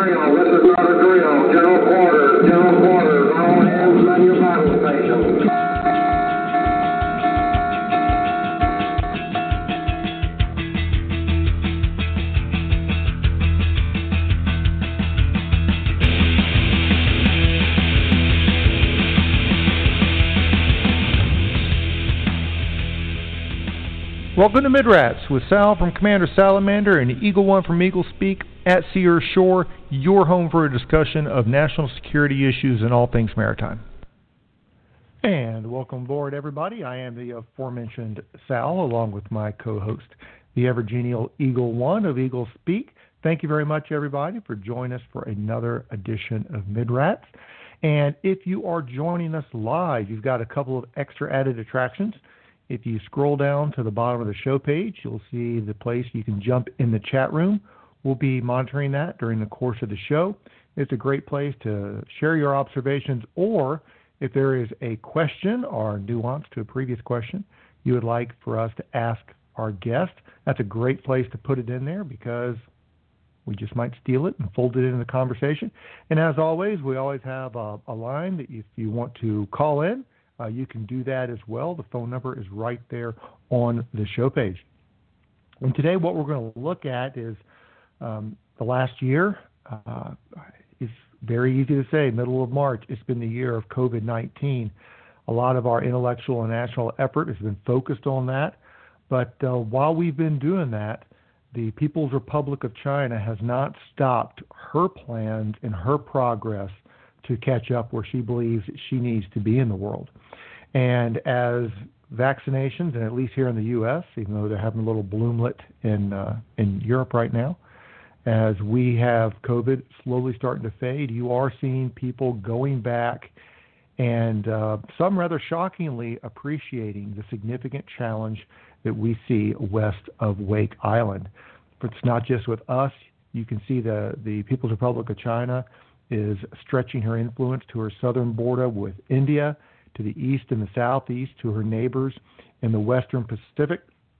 drill. This is not a drill. General quarters. All hands on your battle stations. Welcome to Midrats with Sal from Commander Salamander and Eagle One from Eagle Speak at Sears Shore, your home for a discussion of national security issues and all things maritime. And welcome aboard, everybody. I am the aforementioned Sal, along with my co-host, the ever-genial Eagle One of Eagle Speak. Thank you very much, everybody, for joining us for another edition of Midrats. And if you are joining us live, you've got a couple of extra added attractions. If you scroll down to the bottom of the show page, you'll see the place you can jump in the chat room. We'll be monitoring that during the course of the show. It's a great place to share your observations, or if there is a question or nuance to a previous question you would like for us to ask our guest, that's a great place to put it in there because we just might steal it and fold it into the conversation. And as always, we always have a line that if you want to call in, you can do that as well. The phone number is right there on the show page. And today what we're going to look at is the last year. It's very easy to say, middle of March, it's been the year of COVID-19. A lot of our intellectual and national effort has been focused on that. But while we've been doing that, the People's Republic of China has not stopped her plans and her progress to catch up where she believes that she needs to be in the world. And as vaccinations, and at least here in the U.S., even though they're having a little bloomlet in Europe right now, as we have COVID slowly starting to fade, you are seeing people going back and some rather shockingly appreciating the significant challenge that we see west of Wake Island. But it's not just with us. You can see the People's Republic of China is stretching her influence to her southern border with India, to the east and the southeast, to her neighbors in the western Pacific.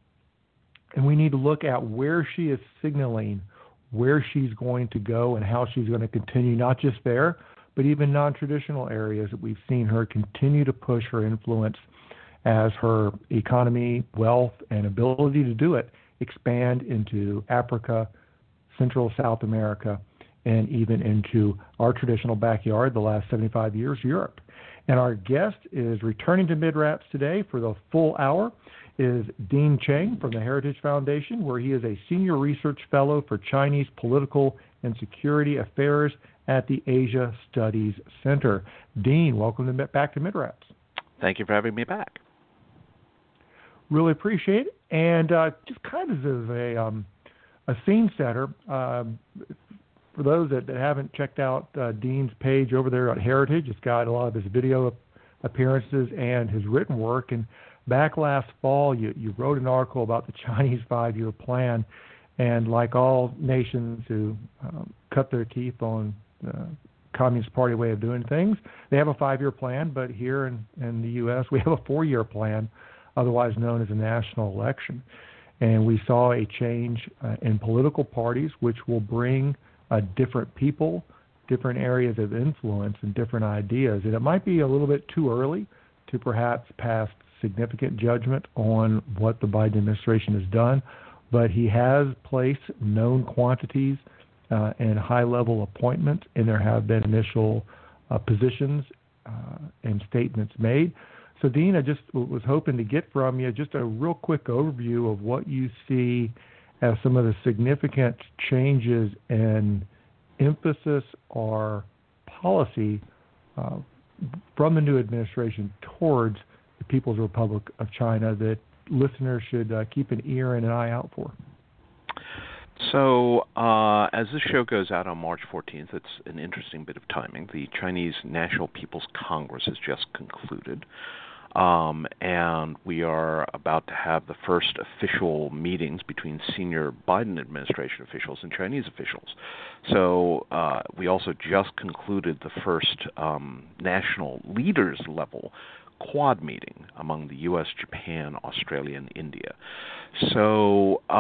And we need to look at where she is signaling where she's going to go and how she's going to continue, not just there, but even non-traditional areas that we've seen her continue to push her influence as her economy, wealth, and ability to do it expand into Africa, Central South America, and even into our traditional backyard, the last 75 years, Europe. And our guest is returning to Midrats today for the full hour is Dean Cheng from the Heritage Foundation, where he is a senior research fellow for Chinese political and security affairs at the Asia Studies Center. Dean, welcome back to Midrats. Thank you for having me back. Really appreciate it. And just kind of as a scene setter, for those that haven't checked out Dean's page over there at Heritage, it's got a lot of his video appearances and his written work. And back last fall, you wrote an article about the Chinese 5-year plan. And like all nations who cut their teeth on the Communist Party way of doing things, they have a 5-year plan. But here in the U.S., we have a 4-year plan, otherwise known as a national election. And we saw a change in political parties, which will bring different people, different areas of influence, and different ideas. And it might be a little bit too early to perhaps pass significant judgment on what the Biden administration has done, but he has placed known quantities and high-level appointments, and there have been initial positions and statements made. So, Dean, I just was hoping to get from you just a real quick overview of what you see as some of the significant changes in emphasis or policy from the new administration towards the People's Republic of China that listeners should keep an ear and an eye out for. So, as this show goes out on March 14th, it's an interesting bit of timing. The Chinese National People's Congress has just concluded. And we are about to have the first official meetings between senior Biden administration officials and Chinese officials. So we also just concluded the first national leaders level Quad meeting among the U.S., Japan, Australia, and India. So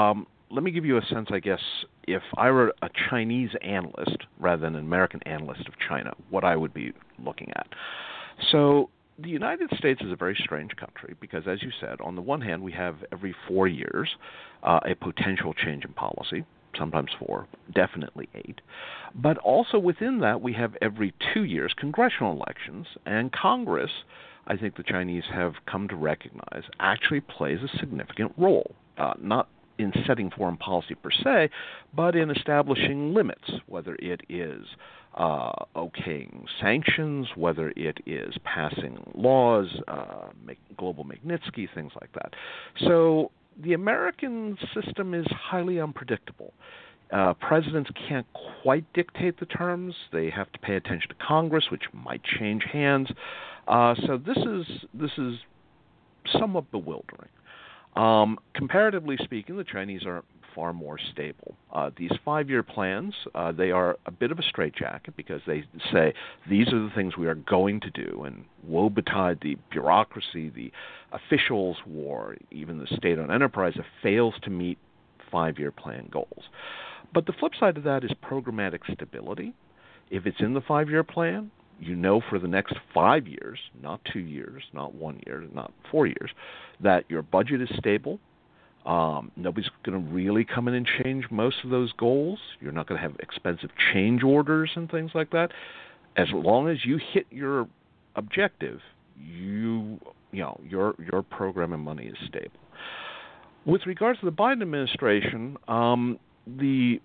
let me give you a sense, I guess, if I were a Chinese analyst rather than an American analyst of China, what I would be looking at. So the United States is a very strange country because, as you said, on the one hand, we have every 4 years a potential change in policy, sometimes 4, definitely 8. But also within that, we have every 2 years congressional elections, and Congress, I think the Chinese have come to recognize, actually plays a significant role, not in setting foreign policy per se, but in establishing limits, whether it is okaying sanctions, whether it is passing laws, global Magnitsky, things like that. So the American system is highly unpredictable. Presidents can't quite dictate the terms. They have to pay attention to Congress, which might change hands. So this is somewhat bewildering. Comparatively speaking, the Chinese are far more stable. These 5-year plans, they are a bit of a straitjacket because they say these are the things we are going to do, and woe betide the bureaucracy, the officials, or even the state-owned enterprise that fails to meet 5-year plan goals. But the flip side of that is programmatic stability. If it's in the 5-year plan, you know for the next 5 years, not 2 years, not 1 year, not 4 years, that your budget is stable. Nobody's going to really come in and change most of those goals. You're not going to have expensive change orders and things like that. As long as you hit your objective, your program and money is stable. With regards to the Biden administration, the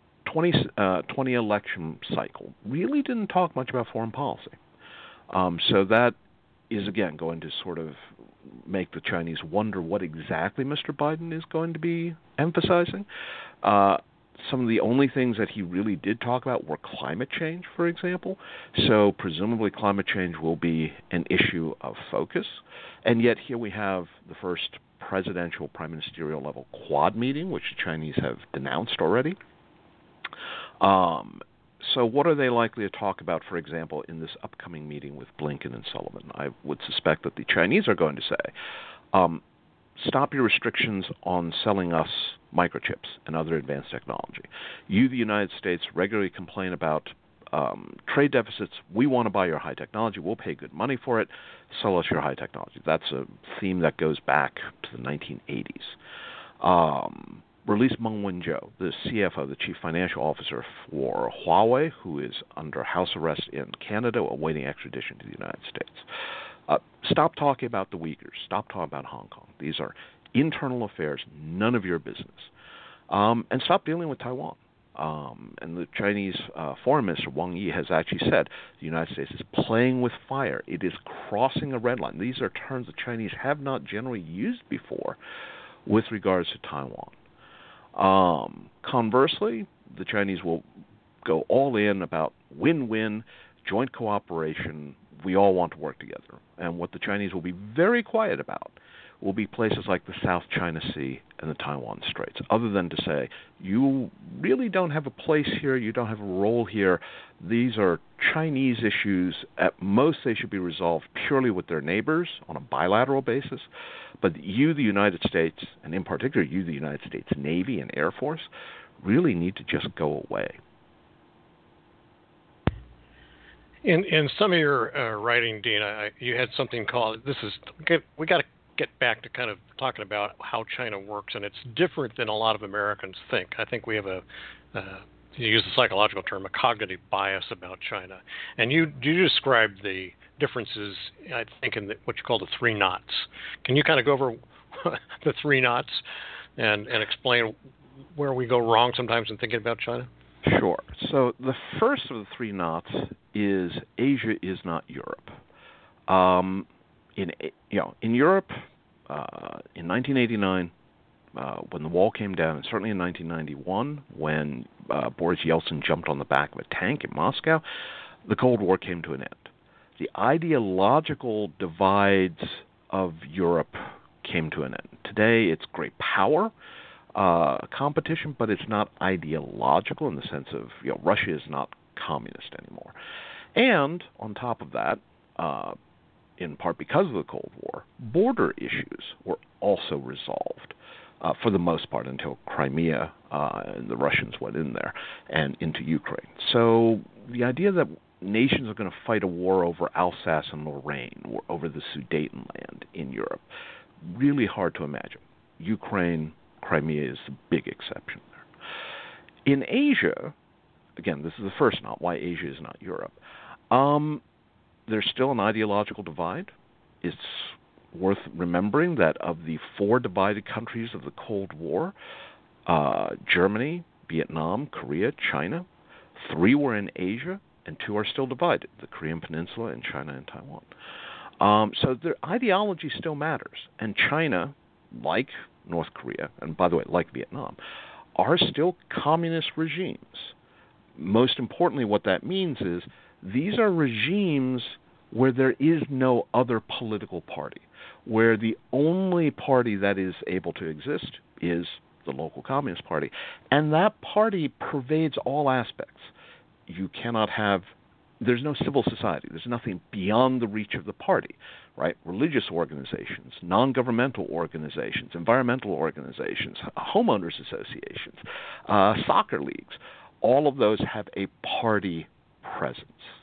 2020 election cycle really didn't talk much about foreign policy. So that is, again, going to sort of make the Chinese wonder what exactly Mr. Biden is going to be emphasizing. Some of the only things that he really did talk about were climate change, for example. So presumably climate change will be an issue of focus. And yet here we have the first presidential prime ministerial level Quad meeting, which the Chinese have denounced already. So what are they likely to talk about, for example, in this upcoming meeting with Blinken and Sullivan? I would suspect that the Chinese are going to say, stop your restrictions on selling us microchips and other advanced technology. You, the United States, regularly complain about trade deficits. We want to buy your high technology. We'll pay good money for it. Sell us your high technology. That's a theme that goes back to the 1980s. Release Meng Wanzhou, the CFO, the Chief Financial Officer for Huawei, who is under house arrest in Canada awaiting extradition to the United States. Stop talking about the Uyghurs. Stop talking about Hong Kong. These are internal affairs, none of your business. And stop dealing with Taiwan. And the Chinese Foreign Minister Wang Yi has actually said the United States is playing with fire. It is crossing a red line. These are terms the Chinese have not generally used before with regards to Taiwan. Conversely, the Chinese will go all in about win-win, joint cooperation. We all want to work together. And what the Chinese will be very quiet about will be places like the South China Sea and the Taiwan Straits, other than to say, you really don't have a place here, you don't have a role here. These are Chinese issues. At most, they should be resolved purely with their neighbors on a bilateral basis. But you, the United States, and in particular you, the United States Navy and Air Force, really need to just go away. In some of your writing, Dean, you had something called, we got to get back to kind of talking about how China works, and it's different than a lot of Americans think. I think we have to use the psychological term, a cognitive bias about China. And you describe the differences, I think, in what you call the 3 knots. Can you kind of go over the 3 knots and explain where we go wrong sometimes in thinking about China? Sure. So the first of the 3 knots is Asia is not Europe. In Europe, in 1989, when the wall came down, and certainly in 1991, when Boris Yeltsin jumped on the back of a tank in Moscow, the Cold War came to an end. The ideological divides of Europe came to an end. Today, it's great power competition, but it's not ideological in the sense of, Russia is not communist anymore. And on top of that, in part because of the Cold War, border issues were also resolved. for the most part, until Crimea and the Russians went in there and into Ukraine. So the idea that nations are going to fight a war over Alsace and Lorraine, or over the Sudetenland in Europe, really hard to imagine. Ukraine, Crimea is the big exception there. In Asia, again, this is the first not why Asia is not Europe. There's still an ideological divide. It's worth remembering that of the 4 divided countries of the Cold War, Germany, Vietnam, Korea, China, 3 were in Asia, and 2 are still divided, the Korean Peninsula and China and Taiwan. So their ideology still matters. And China, like North Korea, and by the way, like Vietnam, are still communist regimes. Most importantly, what that means is these are regimes where there is no other political party, where the only party that is able to exist is the local Communist Party. And that party pervades all aspects. You cannot have, there's no civil society. There's nothing beyond the reach of the party, right? Religious organizations, non-governmental organizations, environmental organizations, homeowners associations, soccer leagues, all of those have a party presence.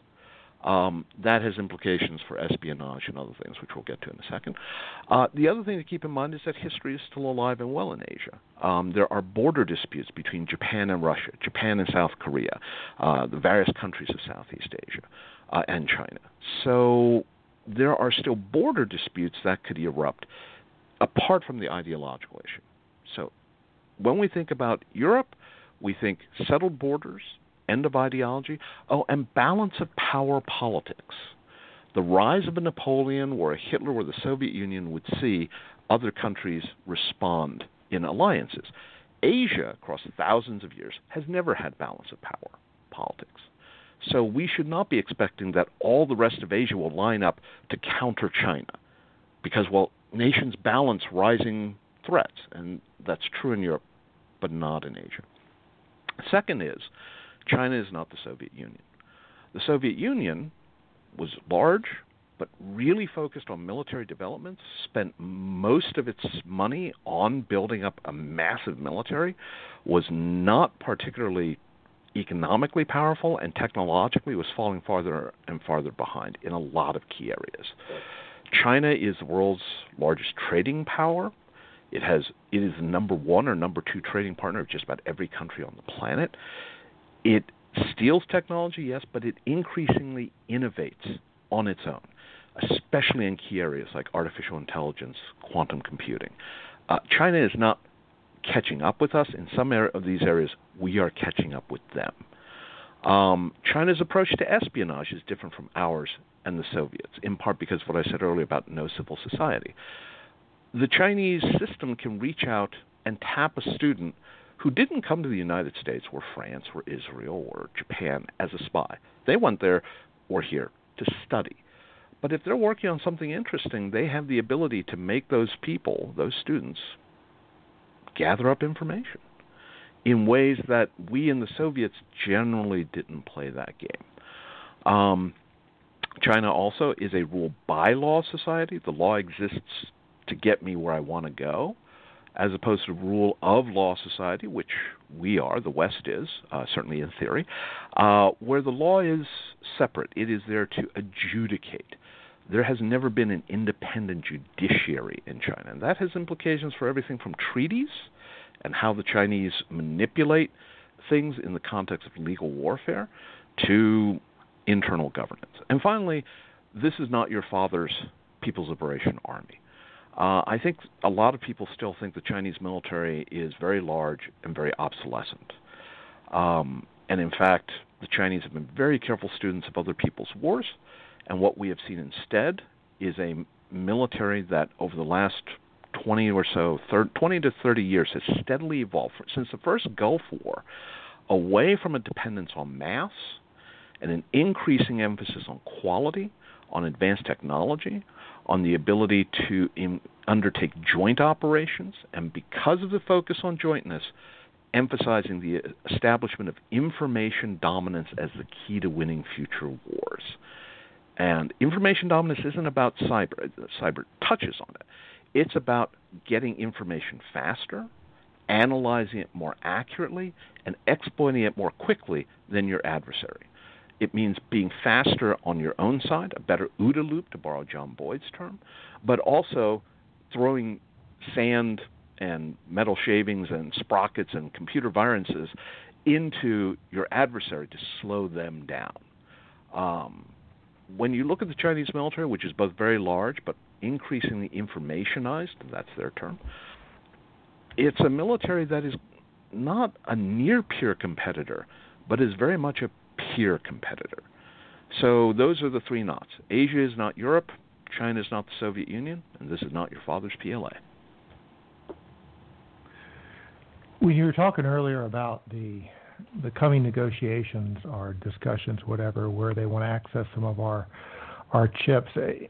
That has implications for espionage and other things, which we'll get to in a second. The other thing to keep in mind is that history is still alive and well in Asia. There are border disputes between Japan and Russia, Japan and South Korea, the various countries of Southeast Asia, and China. So there are still border disputes that could erupt apart from the ideological issue. So when we think about Europe, we think settled borders, end of ideology, and balance of power politics. The rise of a Napoleon or a Hitler or the Soviet Union would see other countries respond in alliances. Asia, across thousands of years, has never had balance of power politics. So we should not be expecting that all the rest of Asia will line up to counter China because, well, nations balance rising threats, and that's true in Europe, but not in Asia. Second is, China is not the Soviet Union. The Soviet Union was large, but really focused on military developments, spent most of its money on building up a massive military, was not particularly economically powerful, and technologically was falling farther and farther behind in a lot of key areas. China is the world's largest trading power. It is the number 1 or number 2 trading partner of just about every country on the planet. It steals technology, yes, but it increasingly innovates on its own, especially in key areas like artificial intelligence, quantum computing. China is not catching up with us. In some of these areas, we are catching up with them. China's approach to espionage is different from ours and the Soviets, in part because of what I said earlier about no civil society. The Chinese system can reach out and tap a student who didn't come to the United States or France or Israel or Japan as a spy. They went there or here to study. But if they're working on something interesting, they have the ability to make those people, those students, gather up information in ways that we in the Soviets generally didn't play that game. China also is a rule-by-law society. The law exists to get me where I want to go, as opposed to rule of law society, which we are, the West is, certainly in theory, where the law is separate. It is there to adjudicate. There has never been an independent judiciary in China, and that has implications for everything from treaties and how the Chinese manipulate things in the context of legal warfare to internal governance. And finally, this is not your father's People's Liberation Army. I think a lot of people still think the Chinese military is very large and very obsolescent. And in fact, the Chinese have been very careful students of other people's wars, and what we have seen instead is a military that over the last 20 to 30 years has steadily evolved since the first Gulf War away from a dependence on mass and an increasing emphasis on quality, on advanced technology, on the ability to undertake joint operations, and because of the focus on jointness, emphasizing the establishment of information dominance as the key to winning future wars. And information dominance isn't about cyber. Cyber touches on it. It's about getting information faster, analyzing it more accurately, and exploiting it more quickly than your adversary. It means being faster on your own side, a better OODA loop, to borrow John Boyd's term, but also throwing sand and metal shavings and sprockets and computer viruses into your adversary to slow them down. When you look at the Chinese military, which is both very large but increasingly informationized, that's their term, it's a military that is not a near-peer competitor, but is very much a peer competitor. So those are the three knots. Asia is not Europe, China is not the Soviet Union, and this is not your father's PLA. When you were talking earlier about the coming negotiations or discussions, whatever, where they want to access some of our chips,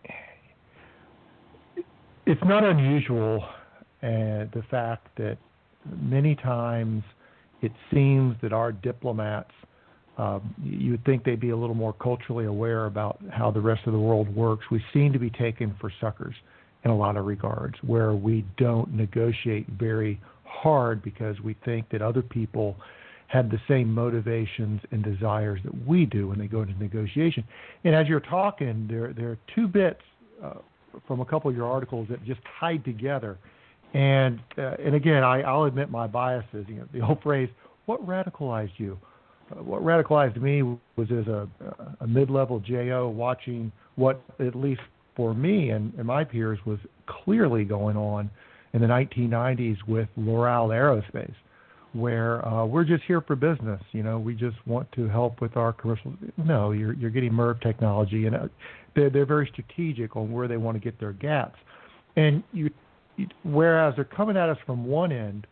it's not unusual, the fact that many times it seems that our diplomats, you would think they'd be a little more culturally aware about how the rest of the world works. We seem to be taken for suckers in a lot of regards, where we don't negotiate very hard because we think that other people have the same motivations and desires that we do when they go into negotiation. And as you're talking, there are two bits from a couple of your articles that just tied together. And again, I'll admit my biases. You know, the old phrase, "What radicalized you?" What radicalized me was as a mid-level JO watching what, at least for me and my peers, was clearly going on in the 1990s with Loral Aerospace, where we're just here for business. You know, we just want to help with our commercial. No, you're getting MERV technology, and they're very strategic on where they want to get their gaps. And whereas they're coming at us from one end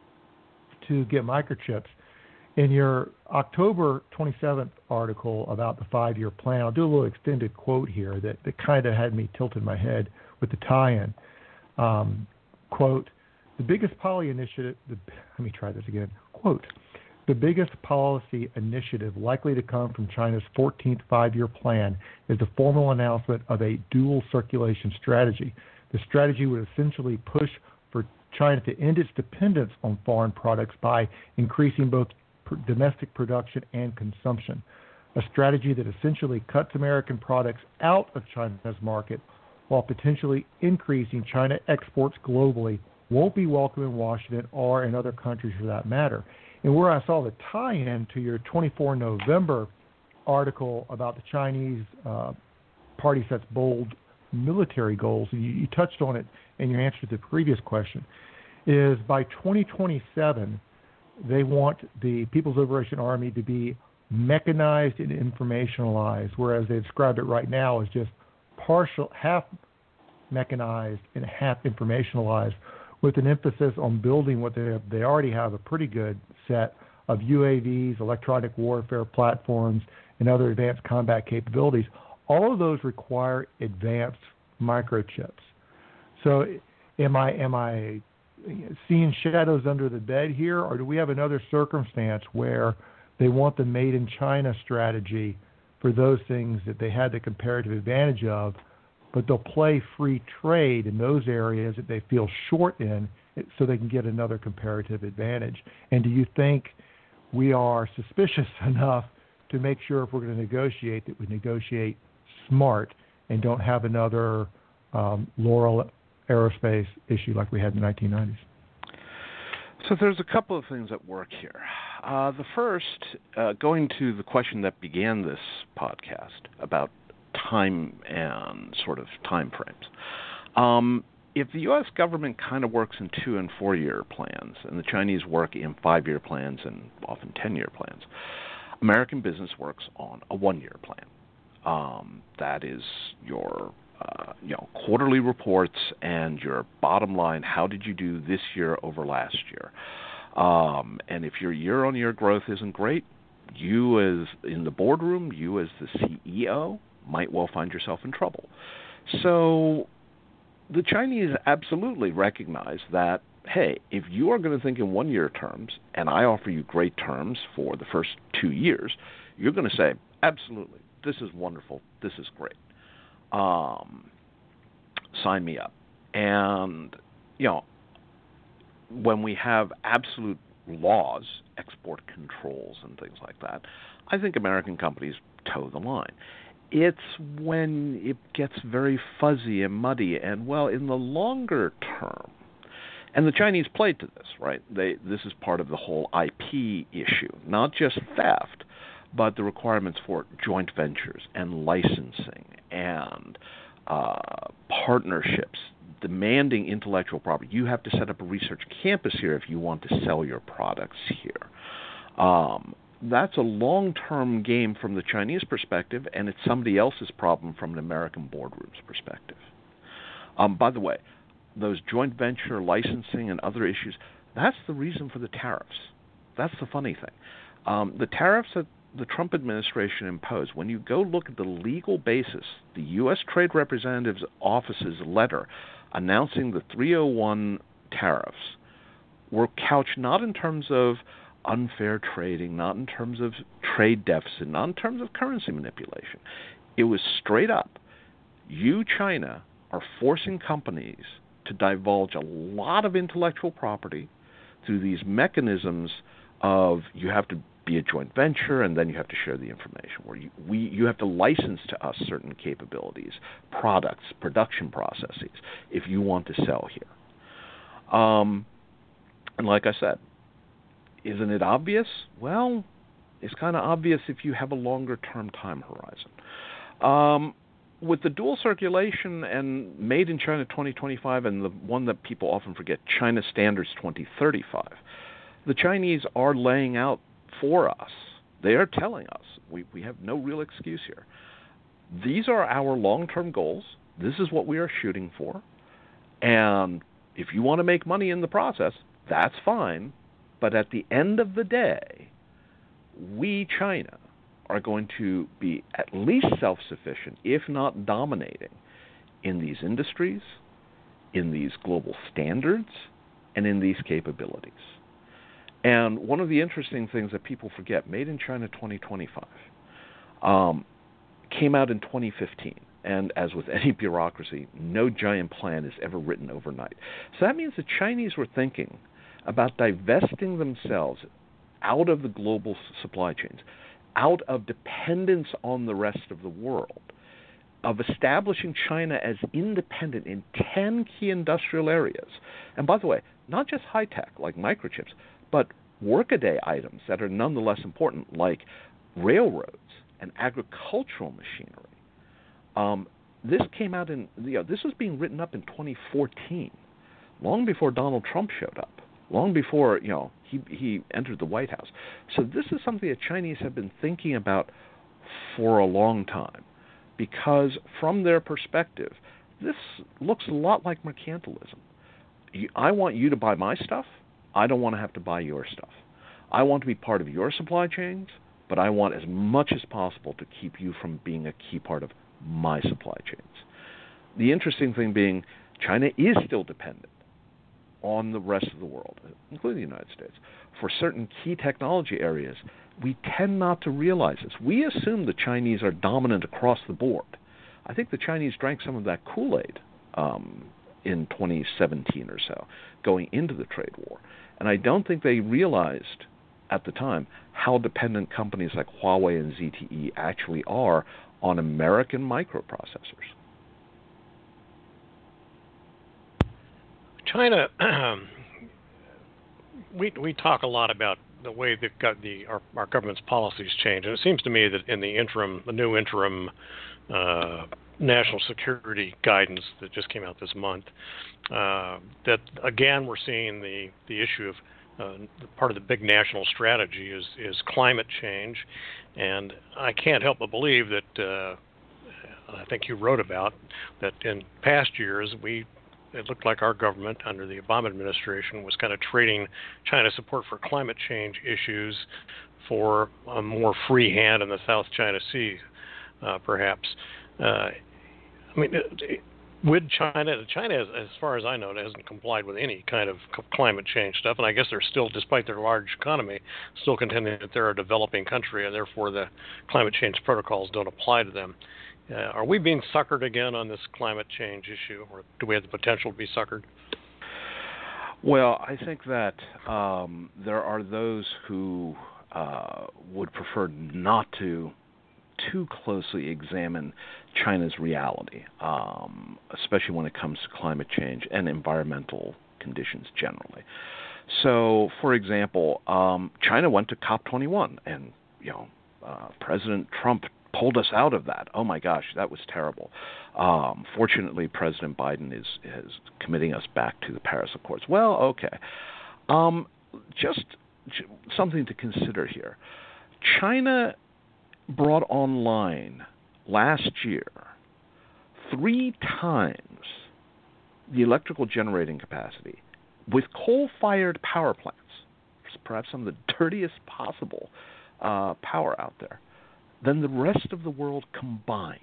to get microchips, in your October 27th article about the 5-year plan, I'll do a little extended quote here that kind of had me tilted my head with the tie-in. Quote, the biggest policy initiative, let me try this again. Quote, the biggest policy initiative likely to come from China's 14th 5-year plan is the formal announcement of a dual circulation strategy. The strategy would essentially push for China to end its dependence on foreign products by increasing both domestic production and consumption. A strategy that essentially cuts American products out of China's market while potentially increasing China exports globally won't be welcome in Washington or in other countries for that matter. And where I saw the tie-in to your 24 November article about the Chinese party sets bold military goals, and you touched on it in your answer to the previous question, is by 2027, they want the People's Liberation Army to be mechanized and informationalized, whereas they describe it right now as just partial, half mechanized and half informationalized, with an emphasis on building what they have. They already have a pretty good set of UAVs, electronic warfare platforms, and other advanced combat capabilities. All of those require advanced microchips. So am I seeing shadows under the bed here, or do we have another circumstance where they want the made in China strategy for those things that they had the comparative advantage of, but they'll play free trade in those areas that they feel short in so they can get another comparative advantage? And do you think we are suspicious enough to make sure if we're going to negotiate that we negotiate smart and don't have another Loral Aerospace issue like we had in the 1990s? So there's a couple of things at work here. The first, going to the question that began this podcast about time and sort of time frames. If the U.S. government kind of works in 2- and 4-year plans, and the Chinese work in 5-year plans and often 10-year plans, American business works on a 1-year plan. That is your quarterly reports and your bottom line. How did you do this year over last year? And if your year-on-year growth isn't great, you as in the boardroom, you as the CEO, might well find yourself in trouble. So the Chinese absolutely recognize that, hey, if you are going to think in 1-year terms and I offer you great terms for the first 2 years, you're going to say, absolutely, this is wonderful, this is great. Sign me up. And, when we have absolute laws, export controls and things like that, I think American companies toe the line. It's when it gets very fuzzy and muddy, and, in the longer term, and the Chinese played to this, right? This is part of the whole IP issue, not just theft, but the requirements for joint ventures and licensing and partnerships, demanding intellectual property. You have to set up a research campus here if you want to sell your products here. That's a long-term game from the Chinese perspective, and it's somebody else's problem from an American boardroom's perspective. By the way, those joint venture licensing and other issues, that's the reason for the tariffs. That's the funny thing. The tariffs that the Trump administration imposed, when you go look at the legal basis, the U.S. Trade Representative's Office's letter announcing the 301 tariffs were couched not in terms of unfair trading, not in terms of trade deficit, not in terms of currency manipulation. It was straight up, you, China, are forcing companies to divulge a lot of intellectual property through these mechanisms of you have to be a joint venture and then you have to share the information, where you have to license to us certain capabilities, products, production processes, if you want to sell here. And like I said, isn't it obvious? Well, it's kind of obvious if you have a longer-term time horizon. With the dual circulation and Made in China 2025 and the one that people often forget, China Standards 2035, the Chinese are laying out for us. They are telling us we have no real excuse here. These are our long-term goals. This is what we are shooting for. And if you want to make money in the process, that's fine. But at the end of the day, we, China, are going to be at least self-sufficient, if not dominating, in these industries, in these global standards, and in these capabilities. And one of the interesting things that people forget, Made in China 2025, came out in 2015. And as with any bureaucracy, no giant plan is ever written overnight. So that means the Chinese were thinking about divesting themselves out of the global supply chains, out of dependence on the rest of the world, of establishing China as independent in 10 key industrial areas. And by the way, not just high-tech like microchips, but workaday items that are nonetheless important like railroads and agricultural machinery. This came out this was being written up in 2014, long before Donald Trump showed up, long before he entered the White House. So this is something the Chinese have been thinking about for a long time, because from their perspective, this looks a lot like mercantilism. I want you to buy my stuff. I don't want to have to buy your stuff. I want to be part of your supply chains, but I want as much as possible to keep you from being a key part of my supply chains. The interesting thing being, China is still dependent on the rest of the world, including the United States, for certain key technology areas. We tend not to realize this. We assume the Chinese are dominant across the board. I think the Chinese drank some of that Kool-Aid in 2017 or so, going into the trade war. And I don't think they realized at the time how dependent companies like Huawei and ZTE actually are on American microprocessors. China, we talk a lot about the way they've got our government's policies changed, and it seems to me that in the new interim national security guidance that just came out this month, that again we're seeing the issue of part of the big national strategy is climate change, and I can't help but believe that I think you wrote about that in past years it looked like our government under the Obama administration was kind of trading China's support for climate change issues for a more free hand in the South China Sea, perhaps. With China, as far as I know, hasn't complied with any kind of climate change stuff, and I guess they're still, despite their large economy, still contending that they're a developing country, and therefore the climate change protocols don't apply to them. Are we being suckered again on this climate change issue, or do we have the potential to be suckered? Well, I think that there are those who would prefer not to too closely examine China's reality, especially when it comes to climate change and environmental conditions generally. So, for example, China went to COP21, and President Trump pulled us out of that. Oh my gosh, that was terrible. Fortunately, President Biden is committing us back to the Paris Accords. Well, okay. Just something to consider here. China brought online last year 3 times the electrical generating capacity with coal-fired power plants, perhaps some of the dirtiest possible power out there, than the rest of the world combined.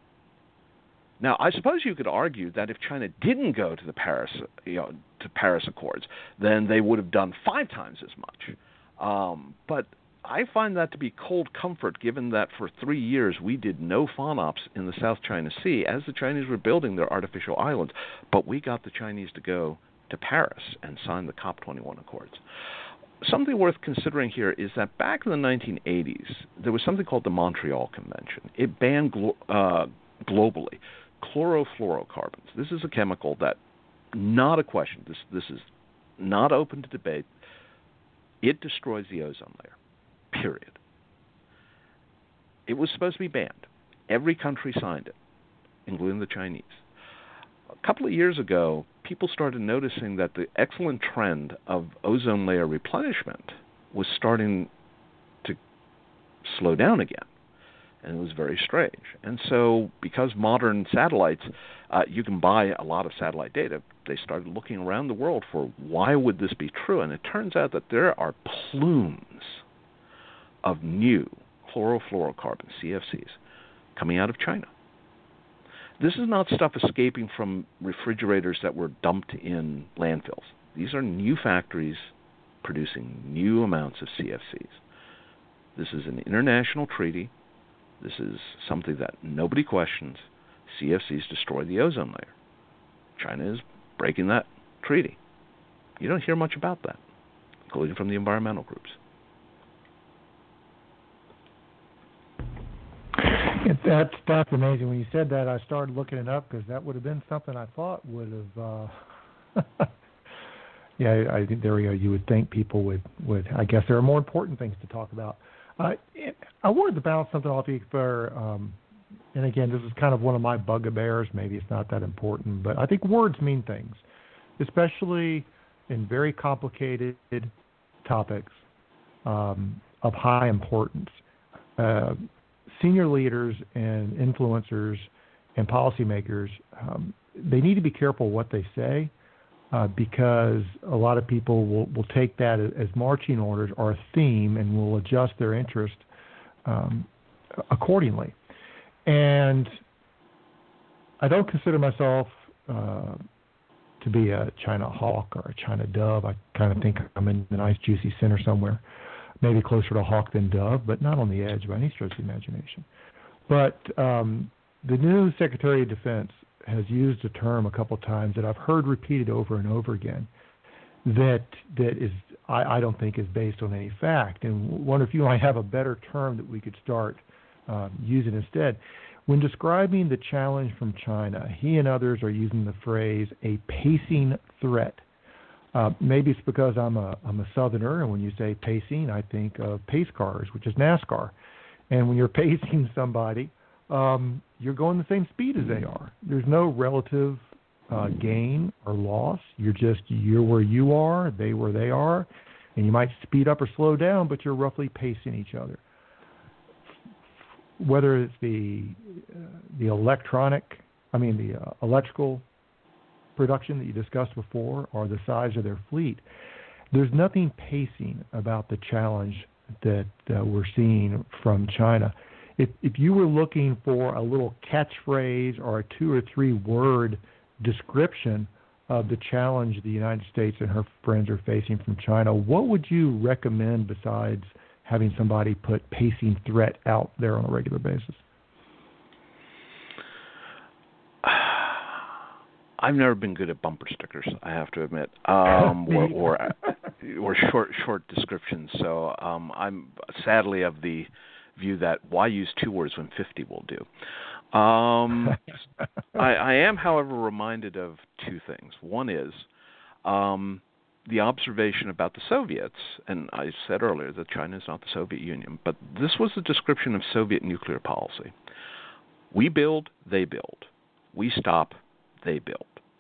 Now, I suppose you could argue that if China didn't go to the Paris Accords, then they would have done 5 times as much. But I find that to be cold comfort, given that for 3 years we did no FONOPs in the South China Sea as the Chinese were building their artificial islands, but we got the Chinese to go to Paris and sign the COP21 Accords. Something worth considering here is that back in the 1980s, there was something called the Montreal Convention. It banned globally chlorofluorocarbons. This is a chemical that, not a question, this is not open to debate. It destroys the ozone layer, period. It was supposed to be banned. Every country signed it, including the Chinese. A couple of years ago, people started noticing that the excellent trend of ozone layer replenishment was starting to slow down again. And it was very strange. And so, because modern satellites, you can buy a lot of satellite data, they started looking around the world for why would this be true. And it turns out that there are plumes of new chlorofluorocarbons, CFCs, coming out of China. This is not stuff escaping from refrigerators that were dumped in landfills. These are new factories producing new amounts of CFCs. This is an international treaty. This is something that nobody questions. CFCs destroy the ozone layer. China is breaking that treaty. You don't hear much about that, including from the environmental groups. That's amazing. When you said that, I started looking it up because that would have been something I thought would have. Yeah, I think there we go. You would think people would. I guess there are more important things to talk about. I wanted to bounce something off you for, and again, this is kind of one of my bugbears. Maybe it's not that important, but I think words mean things, especially in very complicated topics of high importance. Senior leaders and influencers and policymakers, they need to be careful what they say because a lot of people will take that as marching orders or a theme and will adjust their interest accordingly. And I don't consider myself to be a China hawk or a China dove. I kind of think I'm in the nice juicy center somewhere. Maybe closer to hawk than dove, but not on the edge by any stretch of the imagination. But the new Secretary of Defense has used a term a couple times that I've heard repeated over and over again that is I don't think is based on any fact. And wonder if you might have a better term that we could start using instead. When describing the challenge from China, he and others are using the phrase a pacing threat. Maybe it's because I'm a Southerner, and when you say pacing, I think of pace cars, which is NASCAR. And when you're pacing somebody, you're going the same speed as they are. There's no relative gain or loss. You're where you are, they where they are, and you might speed up or slow down, but you're roughly pacing each other. Whether it's the electrical production that you discussed before or the size of their fleet, there's nothing pacing about the challenge that we're seeing from China. If you were looking for a little catchphrase or a 2 or 3 word description of the challenge the United States and her friends are facing from China, what would you recommend besides having somebody put pacing threat out there on a regular basis? I've never been good at bumper stickers, I have to admit, or short descriptions. So I'm sadly of the view that why use 2 words when 50 will do. I am, however, reminded of 2 things. One is the observation about the Soviets, and I said earlier that China is not the Soviet Union, but this was a description of Soviet nuclear policy. We build, they build. We stop, they build.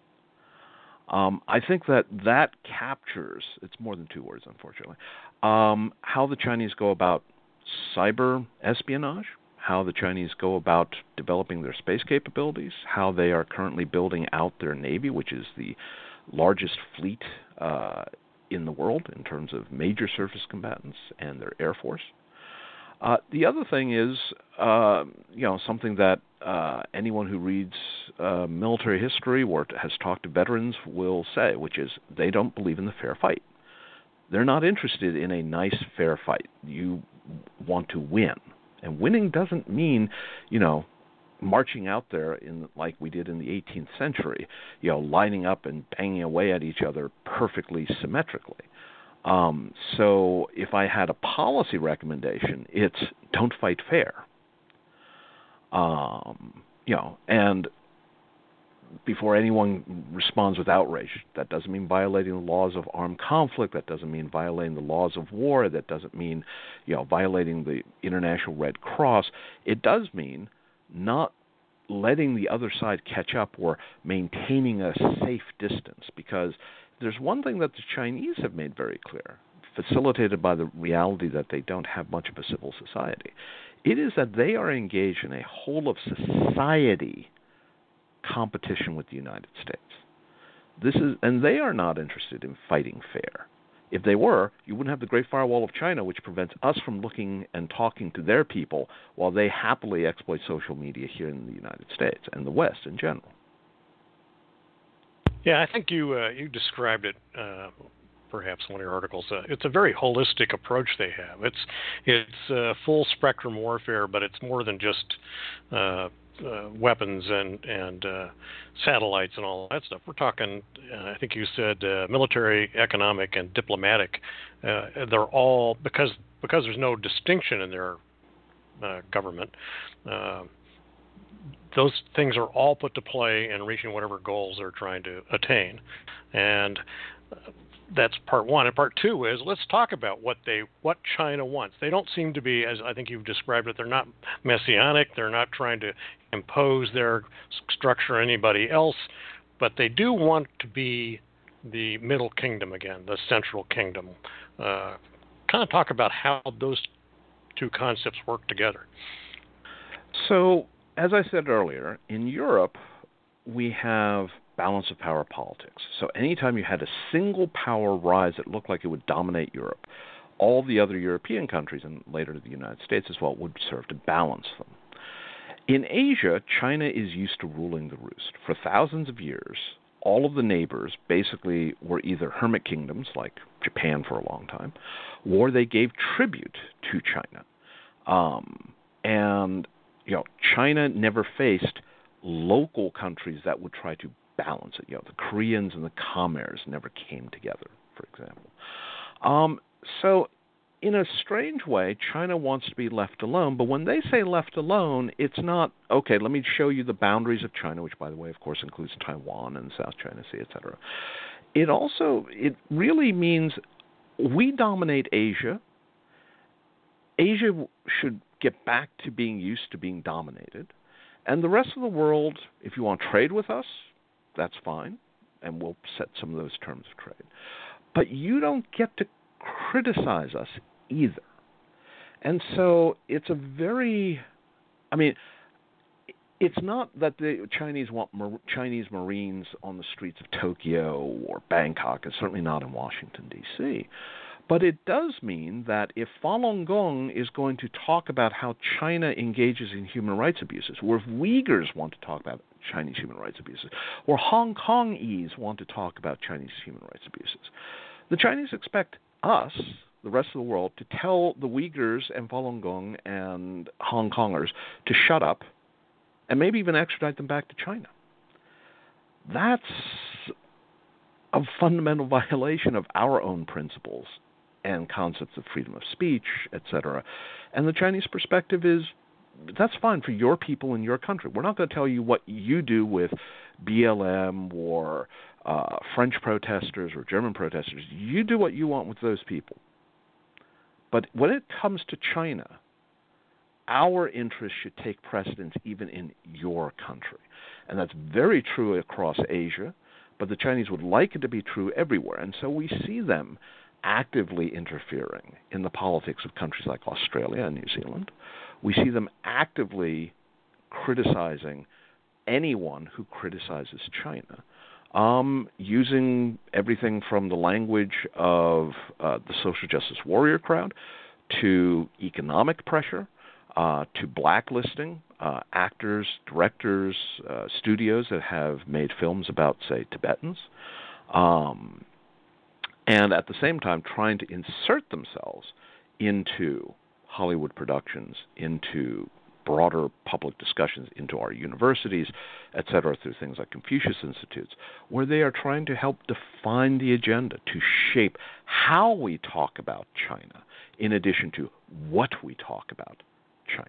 I think that captures, it's more than 2 words, unfortunately, how the Chinese go about cyber espionage, how the Chinese go about developing their space capabilities, how they are currently building out their Navy, which is the largest fleet in the world in terms of major surface combatants, and their Air Force. The other thing is, something that anyone who reads military history or has talked to veterans will say, which is they don't believe in the fair fight. They're not interested in a nice, fair fight. You want to win. And winning doesn't mean, marching out there like we did in the 18th century, lining up and banging away at each other perfectly symmetrically. So if I had a policy recommendation, it's don't fight fair. And before anyone responds with outrage, that doesn't mean violating the laws of armed conflict. That doesn't mean violating the laws of war. That doesn't mean, violating the International Red Cross. It does mean not letting the other side catch up or maintaining a safe distance, because there's one thing that the Chinese have made very clear, facilitated by the reality that they don't have much of a civil society. It is that they are engaged in a whole of society competition with the United States. And they are not interested in fighting fair. If they were, you wouldn't have the Great Firewall of China, which prevents us from looking and talking to their people while they happily exploit social media here in the United States and the West in general. Yeah, I think you described it perhaps in one of your articles. It's a very holistic approach they have. It's full spectrum warfare, but it's more than just weapons and satellites and all that stuff. We're talking, I think you said, military, economic, and diplomatic. They're all, because there's no distinction in their government, those things are all put to play in reaching whatever goals they're trying to attain. And that's part one. And part two is, let's talk about what China wants. They don't seem to be, as I think you've described it, they're not messianic. They're not trying to impose their structure on anybody else, but they do want to be the middle kingdom again, the central kingdom. Kind of talk about how those two concepts work together. So, as I said earlier, in Europe, we have balance of power politics. So anytime you had a single power rise that looked like it would dominate Europe, all the other European countries, and later the United States as well, would serve to balance them. In Asia, China is used to ruling the roost. For thousands of years, all of the neighbors basically were either hermit kingdoms, like Japan for a long time, or they gave tribute to China. China never faced local countries that would try to balance it. The Koreans and the Khmers never came together, for example. So in a strange way, China wants to be left alone. But when they say left alone, it's not, okay, let me show you the boundaries of China, which, by the way, of course, includes Taiwan and South China Sea, etc. It really means we dominate Asia. Asia should get back to being used to being dominated. And the rest of the world, if you want to trade with us, that's fine, and we'll set some of those terms of trade. But you don't get to criticize us either. And so it's it's not that the Chinese want Chinese Marines on the streets of Tokyo or Bangkok, and certainly not in Washington, D.C., but it does mean that if Falun Gong is going to talk about how China engages in human rights abuses, or if Uyghurs want to talk about Chinese human rights abuses, or Hong Kongese want to talk about Chinese human rights abuses, the Chinese expect us, the rest of the world, to tell the Uyghurs and Falun Gong and Hong Kongers to shut up and maybe even extradite them back to China. That's a fundamental violation of our own principles and concepts of freedom of speech, etc. And the Chinese perspective is, that's fine for your people in your country. We're not going to tell you what you do with BLM or French protesters or German protesters. You do what you want with those people. But when it comes to China, our interests should take precedence even in your country. And that's very true across Asia, but the Chinese would like it to be true everywhere. And so we see them actively interfering in the politics of countries like Australia and New Zealand. We see them actively criticizing anyone who criticizes China, using everything from the language of the social justice warrior crowd to economic pressure, to blacklisting actors, directors, studios that have made films about, say, Tibetans, and at the same time trying to insert themselves into Hollywood productions, into broader public discussions, into our universities, etc., through things like Confucius Institutes, where they are trying to help define the agenda, to shape how we talk about China, in addition to what we talk about China.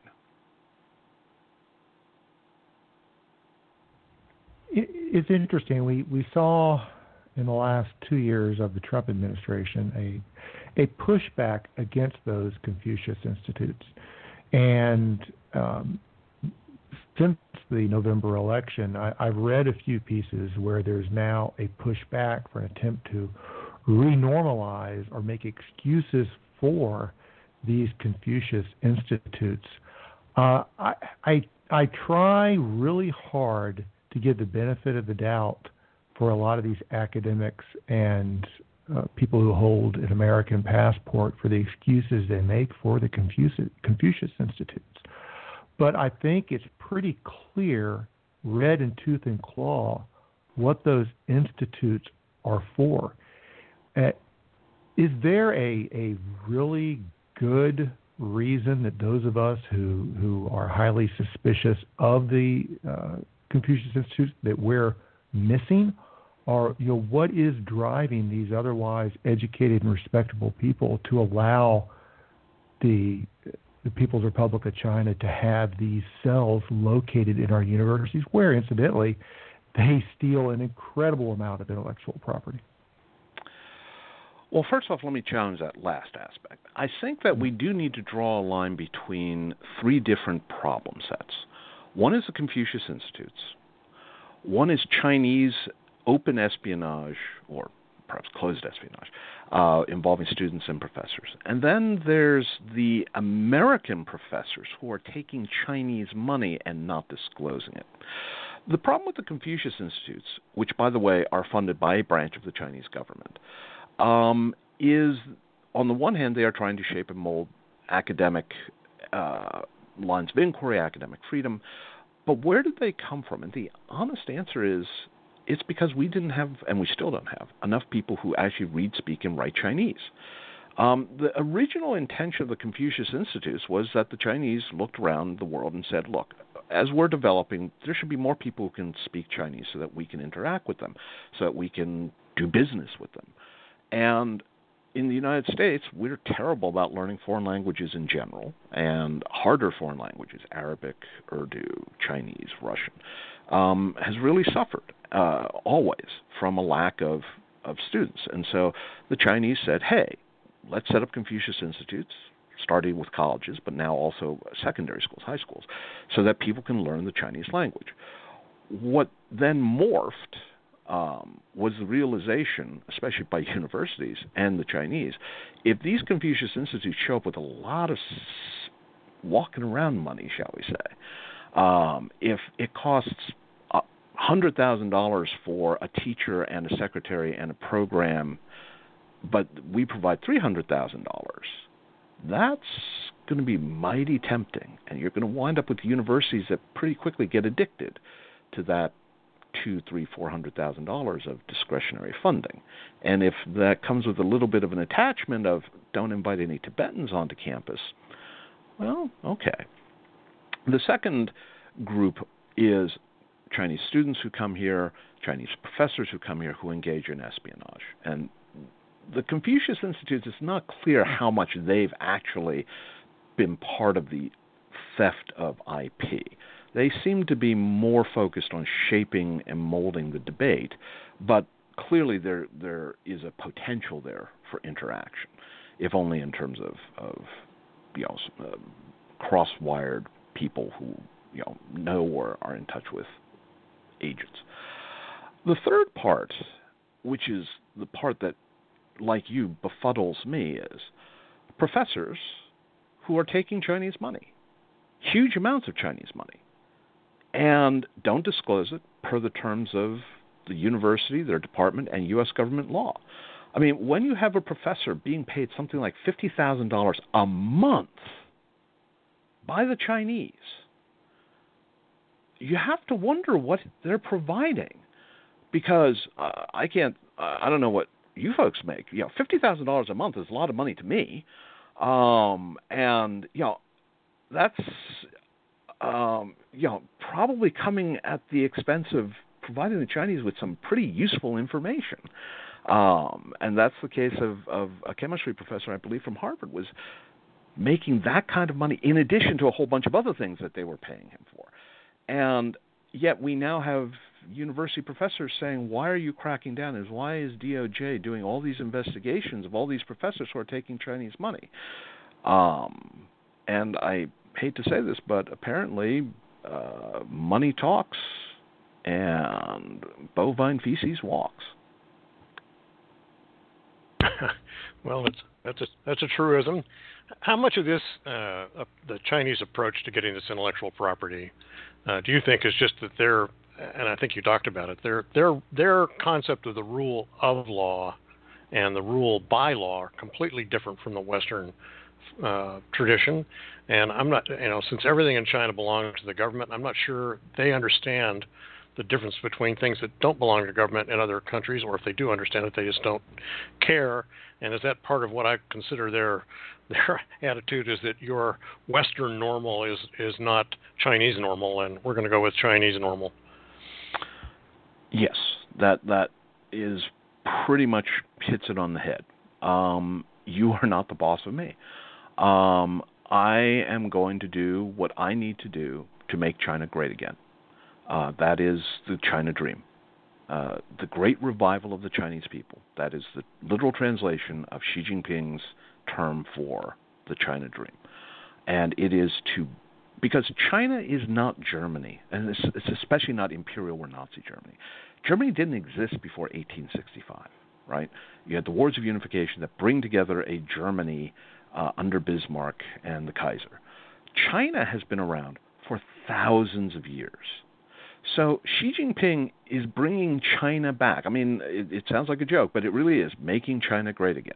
It's interesting. We saw in the last 2 years of the Trump administration a pushback against those Confucius Institutes. And since the November election, I've read a few pieces where there's now a pushback for an attempt to renormalize or make excuses for these Confucius Institutes. I try really hard to give the benefit of the doubt for a lot of these academics and people who hold an American passport for the excuses they make for the Confucius Institutes. But I think it's pretty clear, read in tooth and claw, what those institutes are for. Is there a really good reason that those of us who are highly suspicious of the Confucius Institutes that we're missing? Or what is driving these otherwise educated and respectable people to allow the People's Republic of China to have these cells located in our universities, where, incidentally, they steal an incredible amount of intellectual property? Well, first off, let me challenge that last aspect. I think that we do need to draw a line between three different problem sets. One is the Confucius Institutes. One is Chinese open espionage, or perhaps closed espionage, involving students and professors. And then there's the American professors who are taking Chinese money and not disclosing it. The problem with the Confucius Institutes, which, by the way, are funded by a branch of the Chinese government, is, on the one hand, they are trying to shape and mold academic lines of inquiry, academic freedom. But where did they come from? And the honest answer is, it's because we didn't have, and we still don't have, enough people who actually read, speak, and write Chinese. The original intention of the Confucius Institutes was that the Chinese looked around the world and said, look, as we're developing, there should be more people who can speak Chinese so that we can interact with them, so that we can do business with them. And in the United States, we're terrible about learning foreign languages in general, and harder foreign languages, Arabic, Urdu, Chinese, Russian, has really suffered always from a lack of students. And so the Chinese said, hey, let's set up Confucius Institutes, starting with colleges, but now also secondary schools, high schools, so that people can learn the Chinese language. What then morphed was the realization, especially by universities and the Chinese, if these Confucius Institutes show up with a lot of walking around money, shall we say, if it costs $100,000 for a teacher and a secretary and a program, but we provide $300,000, that's going to be mighty tempting, and you're going to wind up with universities that pretty quickly get addicted to that $200,000-$400,000 of discretionary funding. And if that comes with a little bit of an attachment of don't invite any Tibetans onto campus, well, okay. The second group is Chinese students who come here, Chinese professors who come here who engage in espionage. And the Confucius Institute, it's not clear how much they've actually been part of the theft of IP. They seem to be more focused on shaping and molding the debate, but clearly there is a potential there for interaction, if only in terms of cross-wired people who know or are in touch with agents. The third part, which is the part that, like you, befuddles me, is professors who are taking Chinese money, huge amounts of Chinese money, and don't disclose it per the terms of the university, their department, and U.S. government law. I mean, when you have a professor being paid something like $50,000 a month by the Chinese, you have to wonder what they're providing, because I don't know what you folks make. $50,000 a month is a lot of money to me, and that's probably coming at the expense of providing the Chinese with some pretty useful information. And that's the case of a chemistry professor, I believe, from Harvard, was making that kind of money in addition to a whole bunch of other things that they were paying him for. And yet we now have university professors saying, why are you cracking down? Why is DOJ doing all these investigations of all these professors who are taking Chinese money? And I hate to say this, but apparently money talks and bovine feces walks. Well, that's a truism. How much of this, the Chinese approach to getting this intellectual property, do you think is just that they're, and I think you talked about it, their concept of the rule of law and the rule by law are completely different from the Western tradition. And I'm not, since everything in China belongs to the government, I'm not sure they understand the difference between things that don't belong to government in other countries, or if they do understand it, they just don't care. And is that part of what I consider their attitude, is that your Western normal is not Chinese normal, and we're going to go with Chinese normal? Yes, that is pretty much hits it on the head. You are not the boss of me. I am going to do what I need to do to make China great again. That is the China dream. The great revival of the Chinese people. That is the literal translation of Xi Jinping's term for the China dream. And it is because China is not Germany, and it's especially not Imperial or Nazi Germany. Germany didn't exist before 1865, right? You had the Wars of Unification that bring together a Germany under Bismarck and the Kaiser. China has been around for thousands of years. So Xi Jinping is bringing China back. I mean, it sounds like a joke, but it really is making China great again.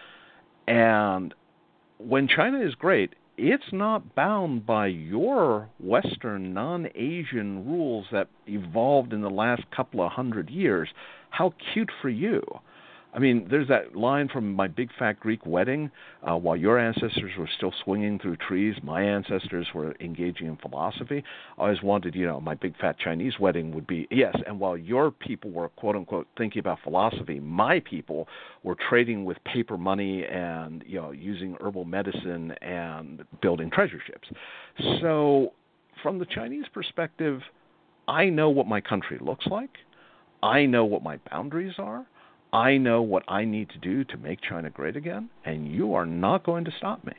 And when China is great, it's not bound by your Western, non-Asian rules that evolved in the last couple of 100 years. How cute for you. I mean, there's that line from My Big Fat Greek Wedding. While your ancestors were still swinging through trees, my ancestors were engaging in philosophy. I always wanted, my big fat Chinese wedding would be, yes, and while your people were, quote unquote, thinking about philosophy, my people were trading with paper money and, using herbal medicine and building treasure ships. So from the Chinese perspective, I know what my country looks like. I know what my boundaries are. I know what I need to do to make China great again, and you are not going to stop me.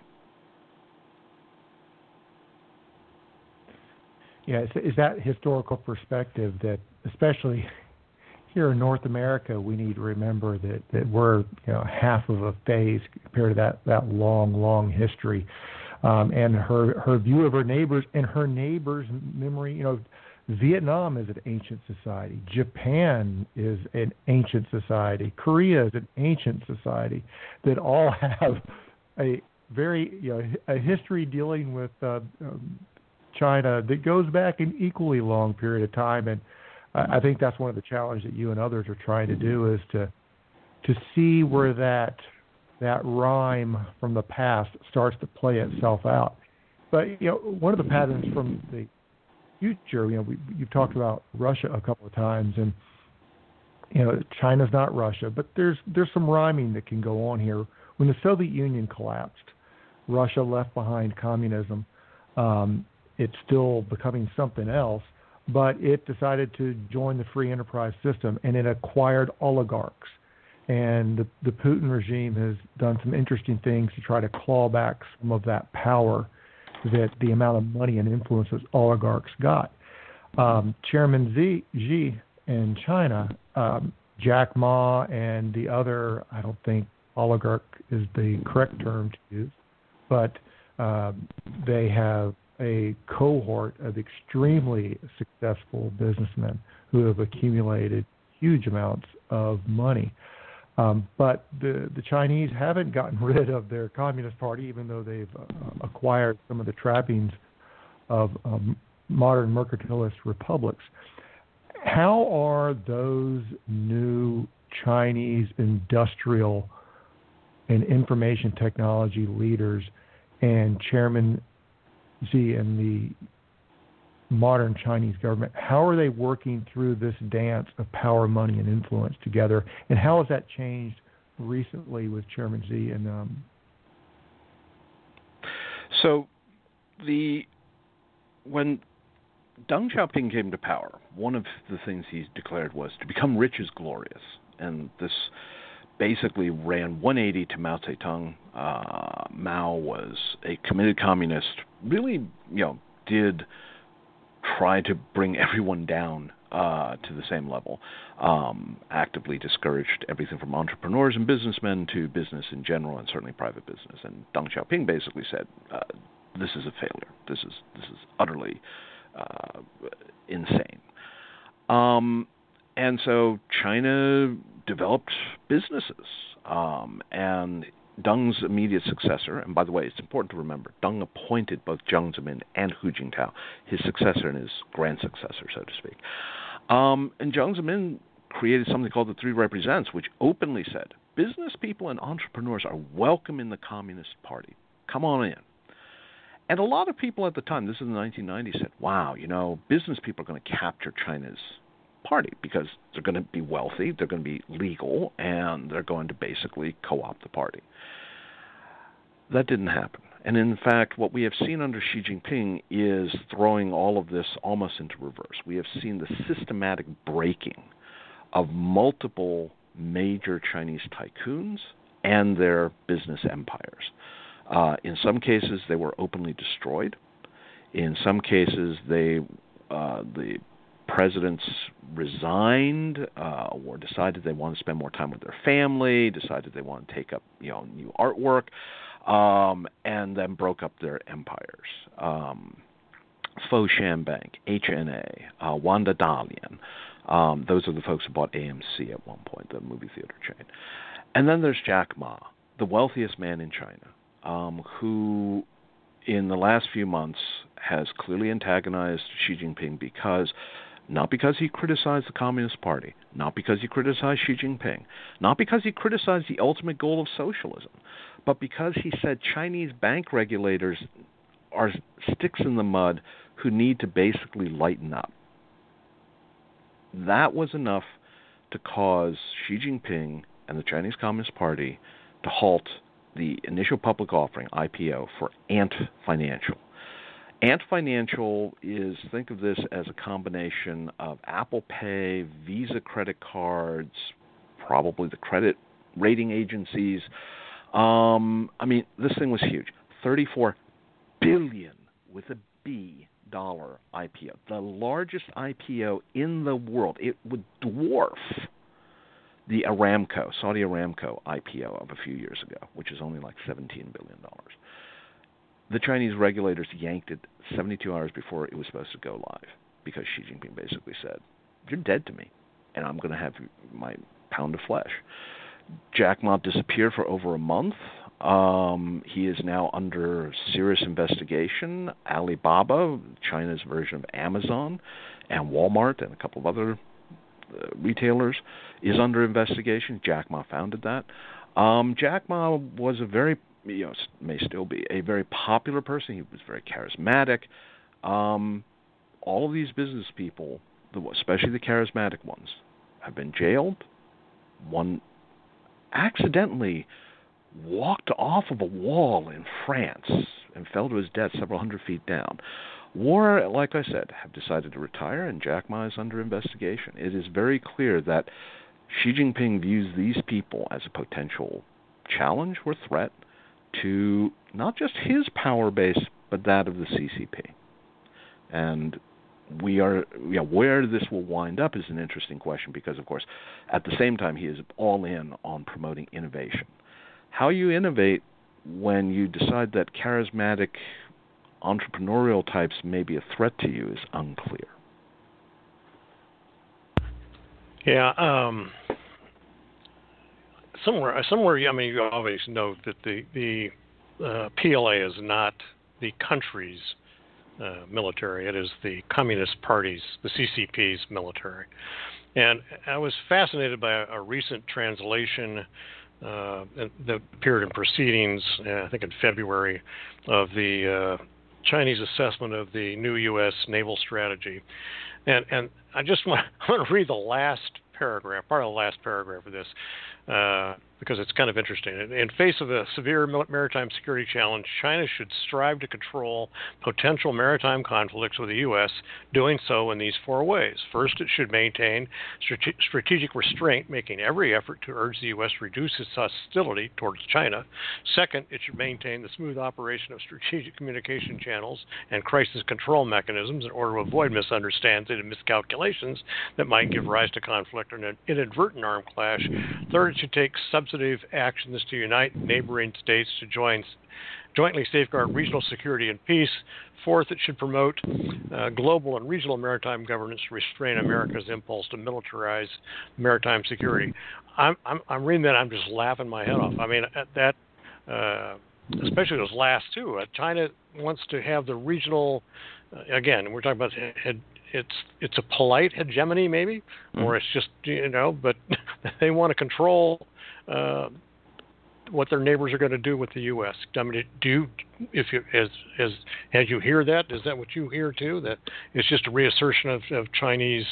Yeah, it's that historical perspective that, especially here in North America, we need to remember that we're half of a phase compared to that long history, and her view of her neighbors and her neighbors' memory. Vietnam is an ancient society. Japan is an ancient society. Korea is an ancient society that all have a very a history dealing with China that goes back an equally long period of time. And I think that's one of the challenges that you and others are trying to do, is to see where that rhyme from the past starts to play itself out. But one of the patterns from the future, you've talked about Russia a couple of times, and China's not Russia, but there's some rhyming that can go on here. When the Soviet Union collapsed, Russia left behind communism. It's still becoming something else, but it decided to join the free enterprise system, and it acquired oligarchs. And the Putin regime has done some interesting things to try to claw back some of that power that the amount of money and influence those oligarchs got. Chairman Xi in China, Jack Ma and the other, I don't think oligarch is the correct term to use, but they have a cohort of extremely successful businessmen who have accumulated huge amounts of money. But the Chinese haven't gotten rid of their Communist Party, even though they've acquired some of the trappings of modern mercantilist republics. How are those new Chinese industrial and information technology leaders and Chairman Xi and the modern Chinese government, how are they working through this dance of power, money, and influence together? And how has that changed recently with Chairman Xi? And so, when Deng Xiaoping came to power, one of the things he declared was to become rich is glorious, and this basically ran 180 to Mao Zedong. Mao was a committed communist, really, did try to bring everyone down to the same level, actively discouraged everything from entrepreneurs and businessmen to business in general, and certainly private business. And Deng Xiaoping basically said, this is a failure. This is utterly insane. And so China developed businesses, and Deng's immediate successor, and by the way, it's important to remember, Deng appointed both Jiang Zemin and Hu Jintao, his successor and his grand successor, so to speak. And Jiang Zemin created something called the Three Represents, which openly said, business people and entrepreneurs are welcome in the Communist Party. Come on in. And a lot of people at the time, this is in the 1990s, said, wow, business people are going to capture China's party because they're going to be wealthy, they're going to be legal, and they're going to basically co-opt the party. That didn't happen. And in fact, what we have seen under Xi Jinping is throwing all of this almost into reverse. We have seen the systematic breaking of multiple major Chinese tycoons and their business empires. In some cases, they were openly destroyed. In some cases, the presidents resigned or decided they want to spend more time with their family, decided they want to take up new artwork, and then broke up their empires. Foshan Bank, HNA, Wanda Dalian, those are the folks who bought AMC at one point, the movie theater chain. And then there's Jack Ma, the wealthiest man in China, who in the last few months has clearly antagonized Xi Jinping not because he criticized the Communist Party, not because he criticized Xi Jinping, not because he criticized the ultimate goal of socialism, but because he said Chinese bank regulators are sticks in the mud who need to basically lighten up. That was enough to cause Xi Jinping and the Chinese Communist Party to halt the initial public offering, IPO, for Ant Financial. Ant Financial is, think of this as a combination of Apple Pay, Visa credit cards, probably the credit rating agencies. This thing was huge. $34 billion with a B dollar IPO. The largest IPO in the world. It would dwarf the Saudi Aramco IPO of a few years ago, which is only like $17 billion. The Chinese regulators yanked it 72 hours before it was supposed to go live because Xi Jinping basically said, you're dead to me, and I'm going to have my pound of flesh. Jack Ma disappeared for over a month. He is now under serious investigation. Alibaba, China's version of Amazon, and Walmart, and a couple of other retailers, is under investigation. Jack Ma founded that. Jack Ma was a very, may still be, a very popular person. He was very charismatic. all of these business people, especially the charismatic ones, have been jailed. One accidentally walked off of a wall in France and fell to his death several hundred feet down. Or, like I said, have decided to retire, and Jack Ma is under investigation. It is very clear that Xi Jinping views these people as a potential challenge or threat to not just his power base, but that of the CCP. And where this will wind up is an interesting question because, of course, at the same time, he is all in on promoting innovation. How you innovate when you decide that charismatic entrepreneurial types may be a threat to you is unclear. Yeah. Somewhere. I mean, you always know that the PLA is not the country's military. It is the Communist Party's, the CCP's military. And I was fascinated by a recent translation that appeared in Proceedings, I think in February, of the Chinese assessment of the new U.S. naval strategy. And I just want to read the last paragraph, part of the last paragraph of this, because it's kind of interesting. In face of a severe maritime security challenge, China should strive to control potential maritime conflicts with the U.S., doing so in these four ways. First, it should maintain strategic restraint, making every effort to urge the U.S. to reduce its hostility towards China. Second, it should maintain the smooth operation of strategic communication channels and crisis control mechanisms in order to avoid misunderstandings and miscalculations that might give rise to conflict or an inadvertent armed clash. Third, it should take substantive actions to unite neighboring states to jointly safeguard regional security and peace. Fourth, it should promote global and regional maritime governance to restrain America's impulse to militarize maritime security. I'm reading that, I'm just laughing my head off. I mean, that especially those last two. China wants to have the regional. Again, we're talking about it's a polite hegemony, maybe, or it's just but they want to control what their neighbors are going to do with the U.S. I mean, as you hear that, is that what you hear too? That it's just a reassertion of Chinese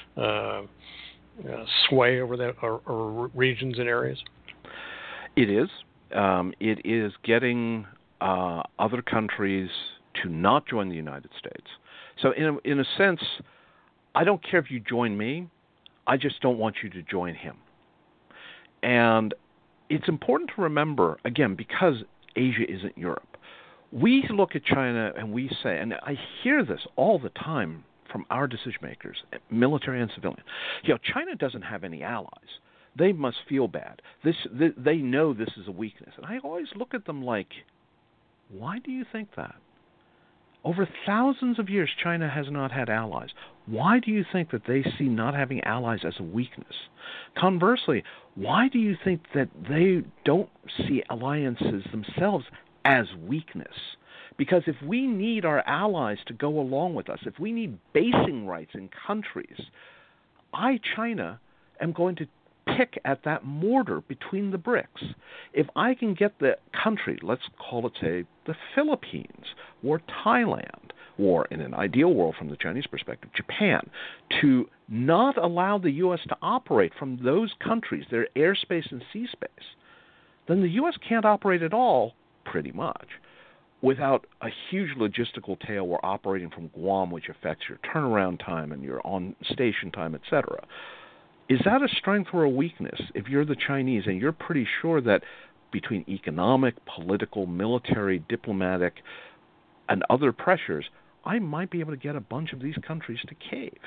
sway over that or regions and areas? It is. It is getting other countries to not join the United States. So in a sense, I don't care if you join me, I just don't want you to join him. And it's important to remember, again, because Asia isn't Europe, we look at China and we say, and I hear this all the time from our decision makers, military and civilian, China doesn't have any allies. They must feel bad. They know this is a weakness. And I always look at them like, why do you think that? Over thousands of years, China has not had allies. Why do you think that they see not having allies as a weakness? Conversely, why do you think that they don't see alliances themselves as weakness? Because if we need our allies to go along with us, if we need basing rights in countries, I, China, am going to pick at that mortar between the bricks. If I can get the country, let's call it, say, the Philippines or Thailand, or in an ideal world from the Chinese perspective, Japan, to not allow the U.S. to operate from those countries, their airspace and sea space, then the U.S. can't operate at all, pretty much, without a huge logistical tail. We're operating from Guam, which affects your turnaround time and your on-station time, etc. Is that a strength or a weakness if you're the Chinese and you're pretty sure that between economic, political, military, diplomatic, and other pressures, I might be able to get a bunch of these countries to cave?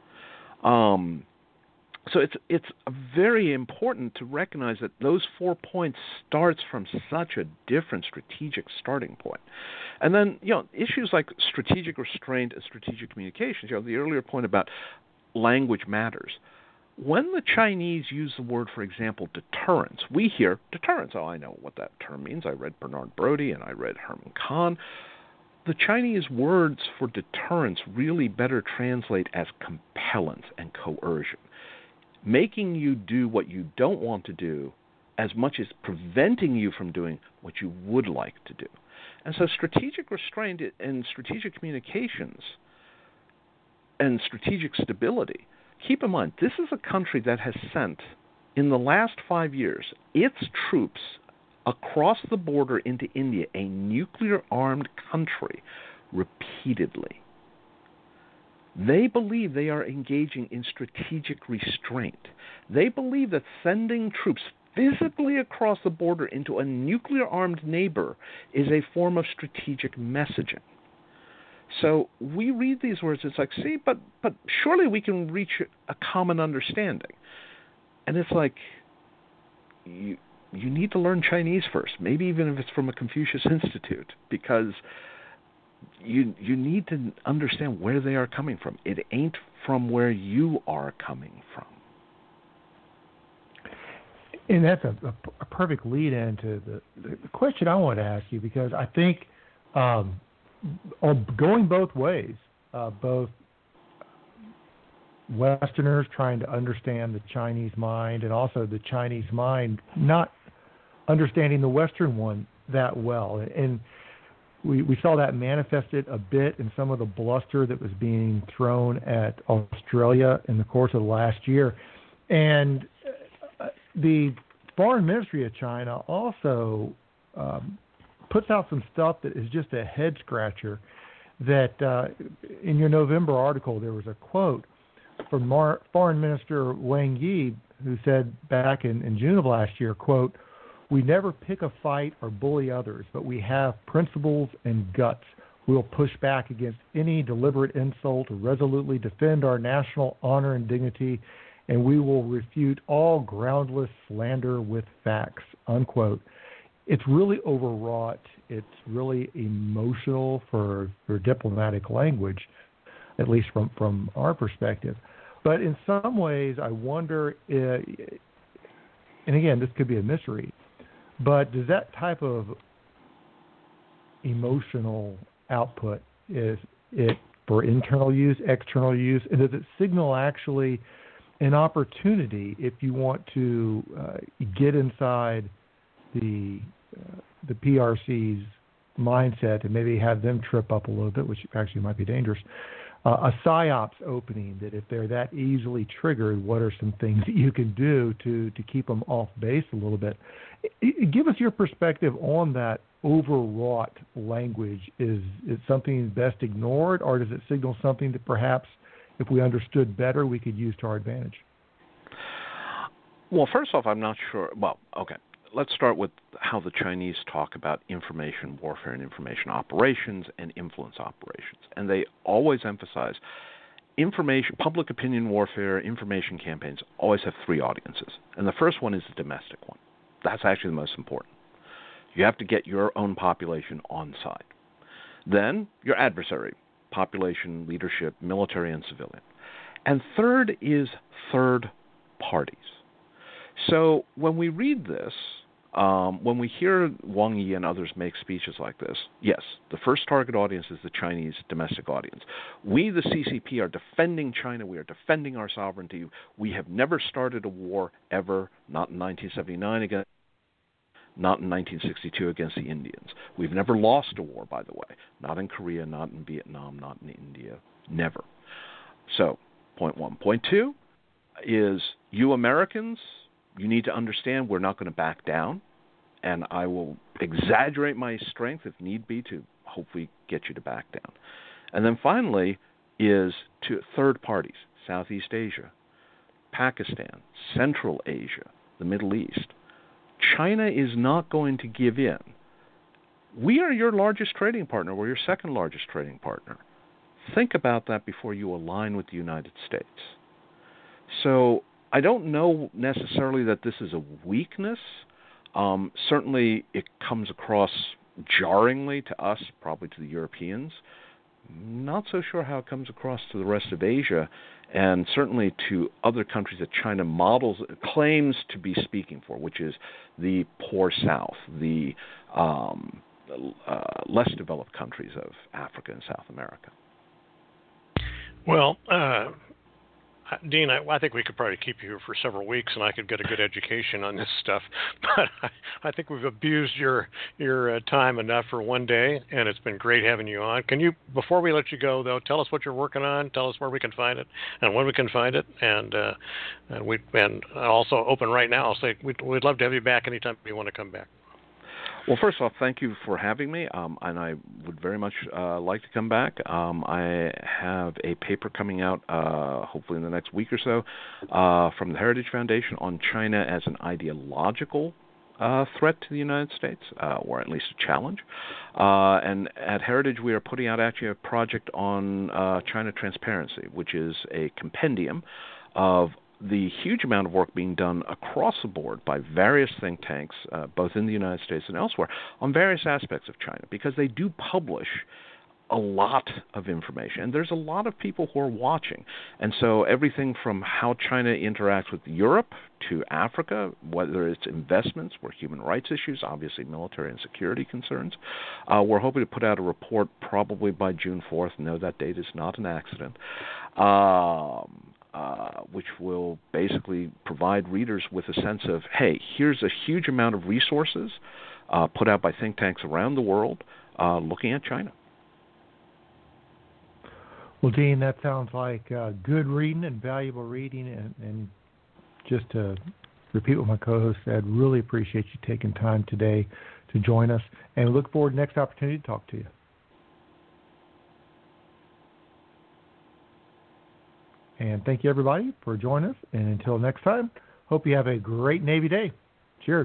So it's very important to recognize that those 4 points starts from such a different strategic starting point. And then, issues like strategic restraint and strategic communications, the earlier point about language matters. When the Chinese use the word, for example, deterrence, we hear deterrence. Oh, I know what that term means. I read Bernard Brody and I read Herman Kahn. The Chinese words for deterrence really better translate as compellence and coercion, making you do what you don't want to do as much as preventing you from doing what you would like to do. And so strategic restraint and strategic communications and strategic stability. Keep in mind, this is a country that has sent, in the last 5 years, its troops across the border into India, a nuclear-armed country, repeatedly. They believe they are engaging in strategic restraint. They believe that sending troops physically across the border into a nuclear-armed neighbor is a form of strategic messaging. So we read these words, it's like, see, but surely we can reach a common understanding. And it's like, you need to learn Chinese first, maybe even if it's from a Confucius Institute, because you need to understand where they are coming from. It ain't from where you are coming from. And that's a perfect lead into the question I want to ask you, because I think going both ways, both Westerners trying to understand the Chinese mind and also the Chinese mind not understanding the Western one that well. And we saw that manifested a bit in some of the bluster that was being thrown at Australia in the course of the last year. And the Foreign Ministry of China also puts out some stuff that is just a head-scratcher. That in your November article, there was a quote from Foreign Minister Wang Yi, who said back in June of last year, quote, "We never pick a fight or bully others, but we have principles and guts. We'll push back against any deliberate insult, resolutely defend our national honor and dignity, and we will refute all groundless slander with facts," unquote. It's really overwrought. It's really emotional for diplomatic language, at least from our perspective. But in some ways, I wonder, and again, this could be a mystery, but does that type of emotional output, is it for internal use, external use, and does it signal actually an opportunity if you want to get inside the PRC's mindset and maybe have them trip up a little bit, which actually might be dangerous? A PSYOPs opening, that if they're that easily triggered, what are some things that you can do to keep them off base a little bit? Give us your perspective on that overwrought language. Is it something best ignored, or does it signal something that perhaps, if we understood better, we could use to our advantage? Well, first off, I'm not sure. Well, okay. Let's start with how the Chinese talk about information warfare and information operations and influence operations. And they always emphasize information, public opinion warfare, information campaigns always have three audiences. And the first one is the domestic one. That's actually the most important. You have to get your own population on side. Then your adversary, population, leadership, military and civilian. And third is third parties. So when we read this, when we hear Wang Yi and others make speeches like this, yes, the first target audience is the Chinese domestic audience. We, the CCP, are defending China. We are defending our sovereignty. We have never started a war ever, not in 1979 against, not in 1962 against the Indians. We've never lost a war, by the way, not in Korea, not in Vietnam, not in India, never. So, point one. Point two is you Americans, you need to understand we're not going to back down, and I will exaggerate my strength if need be to hopefully get you to back down. And then finally is to third parties, Southeast Asia, Pakistan, Central Asia, the Middle East. China is not going to give in. We are your largest trading partner. We're your second largest trading partner. Think about that before you align with the United States. So I don't know necessarily that this is a weakness. Certainly it comes across jarringly to us, probably to the Europeans. Not so sure how it comes across to the rest of Asia, and certainly to other countries that China claims to be speaking for, which is the poor South, the less developed countries of Africa and South America. Well, Dean, I think we could probably keep you here for several weeks, and I could get a good education on this stuff. But I think we've abused your time enough for one day, and it's been great having you on. Can you, before we let you go, though, tell us what you're working on, tell us where we can find it, and when we can find it, and also open right now. I'll say we'd love to have you back anytime you want to come back. Well, first off, thank you for having me, and I would very much like to come back. I have a paper coming out, hopefully in the next week or so, from the Heritage Foundation on China as an ideological threat to the United States, or at least a challenge. And at Heritage, we are putting out actually a project on China transparency, which is a compendium of the huge amount of work being done across the board by various think tanks, both in the United States and elsewhere, on various aspects of China, because they do publish a lot of information, and there's a lot of people who are watching. And so everything from how China interacts with Europe to Africa, whether it's investments or human rights issues, obviously military and security concerns, we're hoping to put out a report probably by June 4th. No, that date is not an accident. Which will basically provide readers with a sense of, hey, here's a huge amount of resources put out by think tanks around the world looking at China. Well, Dean, that sounds like good reading and valuable reading. And just to repeat what my co-host said, really appreciate you taking time today to join us, and look forward to the next opportunity to talk to you. And thank you, everybody, for joining us. And until next time, hope you have a great Navy Day. Cheers.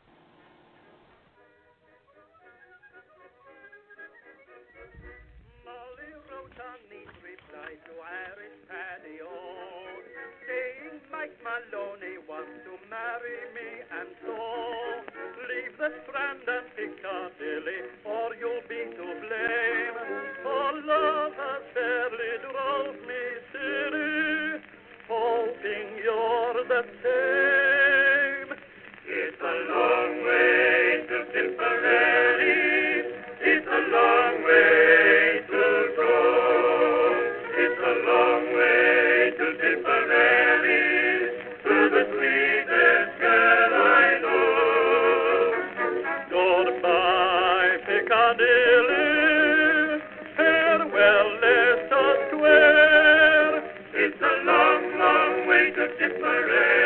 Maloney wants to marry me, and so leave the Strand and Piccadilly, or you'll be to blame. For love has fairly drove me silly, hoping you're the same. It's a long way to Tipperary, it's a long way to go. It's a long way to Tipperary, the sweetest girl I know. Goodbye, Piccadilly, farewell, Leicester Square. It's a long, long way to Tipperary.